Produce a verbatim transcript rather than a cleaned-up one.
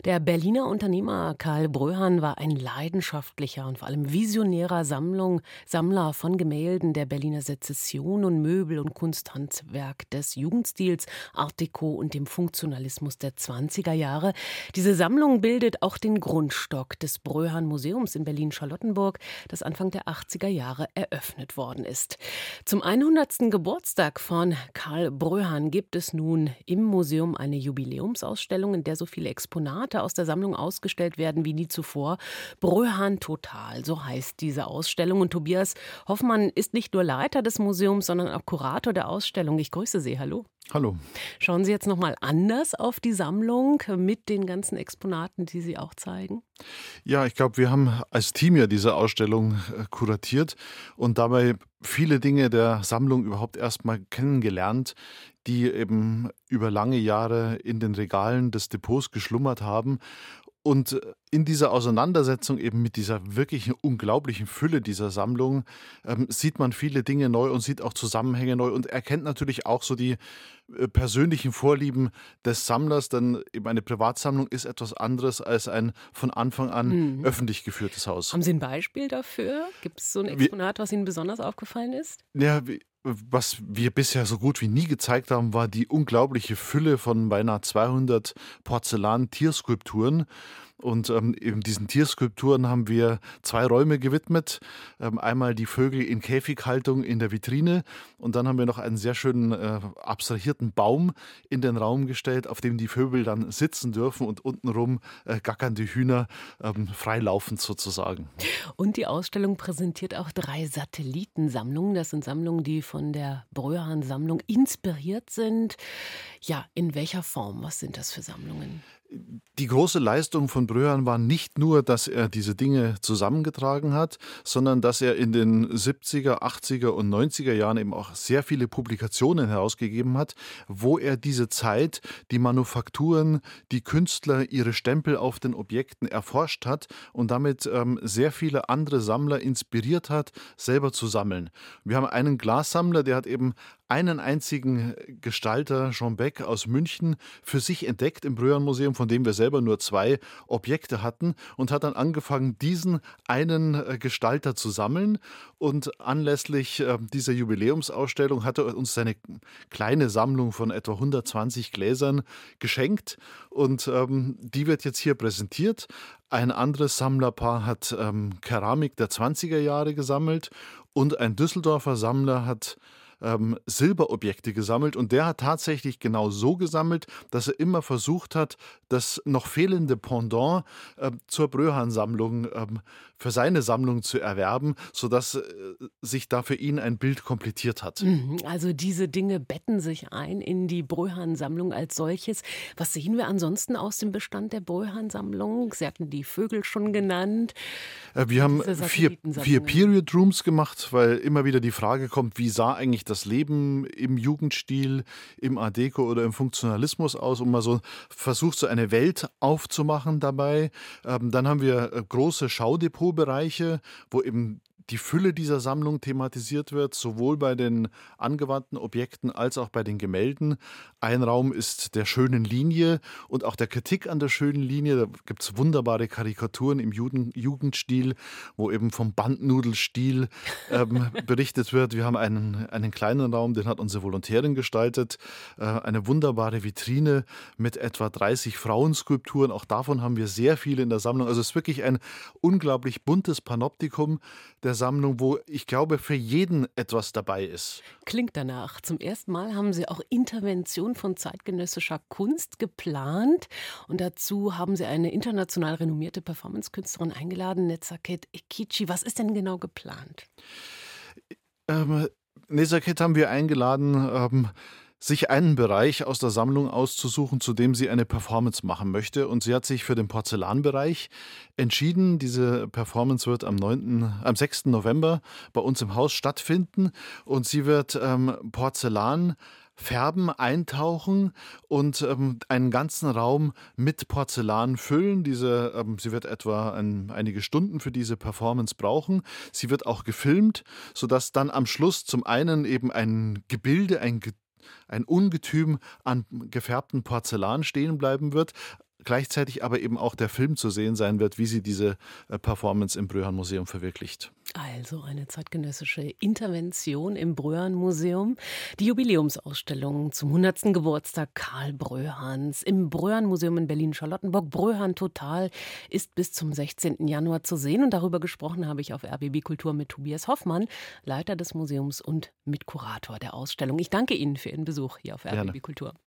Der Berliner Unternehmer Karl Bröhan war ein leidenschaftlicher und vor allem visionärer Sammlung, Sammler von Gemälden der Berliner Sezession und Möbel- und Kunsthandwerk des Jugendstils, Art Deco und dem Funktionalismus der zwanziger Jahre. Diese Sammlung bildet auch den Grundstock des Bröhan-Museums in Berlin-Charlottenburg, das Anfang der achtziger Jahre eröffnet worden ist. Zum hundertsten Geburtstag von Karl Bröhan gibt es nun im Museum eine Jubiläumsausstellung, in der so viele Exponate aus der Sammlung ausgestellt werden wie nie zuvor. Bröhan Total, so heißt diese Ausstellung. Und Tobias Hoffmann ist nicht nur Leiter des Museums, sondern auch Kurator der Ausstellung. Ich grüße Sie, hallo. Hallo. Schauen Sie jetzt noch mal anders auf die Sammlung mit den ganzen Exponaten, die Sie auch zeigen? Ja, ich glaube, wir haben als Team ja diese Ausstellung äh, kuratiert und dabei viele Dinge der Sammlung überhaupt erst mal kennengelernt, die eben über lange Jahre in den Regalen des Depots geschlummert haben. Und in dieser Auseinandersetzung eben mit dieser wirklichen unglaublichen Fülle dieser Sammlung ähm, sieht man viele Dinge neu und sieht auch Zusammenhänge neu und erkennt natürlich auch so die äh, persönlichen Vorlieben des Sammlers, denn eben eine Privatsammlung ist etwas anderes als ein von Anfang an Mhm. öffentlich geführtes Haus. Haben Sie ein Beispiel dafür? Gibt es so ein Exponat, was Ihnen besonders aufgefallen ist? Ja, wie, was wir bisher so gut wie nie gezeigt haben, war die unglaubliche Fülle von beinahe zweihundert Porzellan-Tierskulpturen. Und ähm, eben diesen Tierskulpturen haben wir zwei Räume gewidmet. Ähm, einmal die Vögel in Käfighaltung in der Vitrine und dann haben wir noch einen sehr schönen äh, abstrahierten Baum in den Raum gestellt, auf dem die Vögel dann sitzen dürfen und untenrum äh, gackernde Hühner ähm, freilaufend sozusagen. Und die Ausstellung präsentiert auch drei Satellitensammlungen. Das sind Sammlungen, die von der Bröhan-Sammlung inspiriert sind. Ja, in welcher Form? Was sind das für Sammlungen? Die große Leistung von Bröhan war nicht nur, dass er diese Dinge zusammengetragen hat, sondern dass er in den siebziger, achtziger und neunziger Jahren eben auch sehr viele Publikationen herausgegeben hat, wo er diese Zeit, die Manufakturen, die Künstler, ihre Stempel auf den Objekten erforscht hat und damit ähm, sehr viele andere Sammler inspiriert hat, selber zu sammeln. Wir haben einen Glassammler, der hat eben einen einzigen Gestalter, Jean Beck aus München, für sich entdeckt im Bröhan-Museum, von dem wir selber nur zwei Objekte hatten und hat dann angefangen, diesen einen äh, Gestalter zu sammeln. Und anlässlich äh, dieser Jubiläumsausstellung hat er uns seine kleine Sammlung von etwa hundertzwanzig Gläsern geschenkt und ähm, die wird jetzt hier präsentiert. Ein anderes Sammlerpaar hat ähm, Keramik der zwanziger Jahre gesammelt und ein Düsseldorfer Sammler hat ähm, Silberobjekte gesammelt und der hat tatsächlich genau so gesammelt, dass er immer versucht hat, das noch fehlende Pendant äh, zur Bröhan-Sammlung ähm, für seine Sammlung zu erwerben, sodass äh, sich da für ihn ein Bild komplettiert hat. Mhm, also diese Dinge betten sich ein in die Bröhan-Sammlung als solches. Was sehen wir ansonsten aus dem Bestand der Bröhan-Sammlung? Sie hatten die Vögel schon genannt. Äh, wir haben Diese vier, vier Satellitensammlungen. Period Rooms gemacht, weil immer wieder die Frage kommt, wie sah eigentlich das Leben im Jugendstil, im Art Deco oder im Funktionalismus aus, um mal so versucht, so eine Welt aufzumachen dabei. Ähm, dann haben wir äh, große Schaudepotbereiche, wo eben die Fülle dieser Sammlung thematisiert wird, sowohl bei den angewandten Objekten als auch bei den Gemälden. Ein Raum ist der schönen Linie und auch der Kritik an der schönen Linie. Da gibt es wunderbare Karikaturen im Juden Jugendstil, wo eben vom Bandnudelstil ähm, berichtet wird. Wir haben einen, einen kleinen Raum, den hat unsere Volontärin gestaltet. Äh, eine wunderbare Vitrine mit etwa dreißig Frauenskulpturen. Auch davon haben wir sehr viele in der Sammlung. Also es ist wirklich ein unglaublich buntes Panoptikum der Sammlung, wo ich glaube, für jeden etwas dabei ist. Klingt danach. Zum ersten Mal haben Sie auch Intervention von zeitgenössischer Kunst geplant. Und dazu haben Sie eine international renommierte Performancekünstlerin eingeladen, Nezaket Ekici. Was ist denn genau geplant? Ähm, Nezaket haben wir eingeladen, ähm, sich einen Bereich aus der Sammlung auszusuchen, zu dem sie eine Performance machen möchte. Und sie hat sich für den Porzellanbereich entschieden. Diese Performance wird am neunten, am sechsten November bei uns im Haus stattfinden. Und sie wird ähm, Porzellan färben, eintauchen und ähm, einen ganzen Raum mit Porzellan füllen. Diese, ähm, sie wird etwa ein, einige Stunden für diese Performance brauchen. Sie wird auch gefilmt, sodass dann am Schluss zum einen eben ein Gebilde, ein Ge ein Ungetüm an gefärbtem Porzellan stehen bleiben wird, gleichzeitig aber eben auch der Film zu sehen sein wird, wie sie diese äh, Performance im Bröhan-Museum verwirklicht. Also eine zeitgenössische Intervention im Bröhan-Museum. Die Jubiläumsausstellung zum hundertsten Geburtstag Karl Bröhans im Bröhan-Museum in Berlin-Charlottenburg. Bröhan Total ist bis zum sechzehnten Januar zu sehen. Und darüber gesprochen habe ich auf R B B Kultur mit Tobias Hoffmann, Leiter des Museums und Mitkurator der Ausstellung. Ich danke Ihnen für Ihren Besuch hier auf R B B Kultur.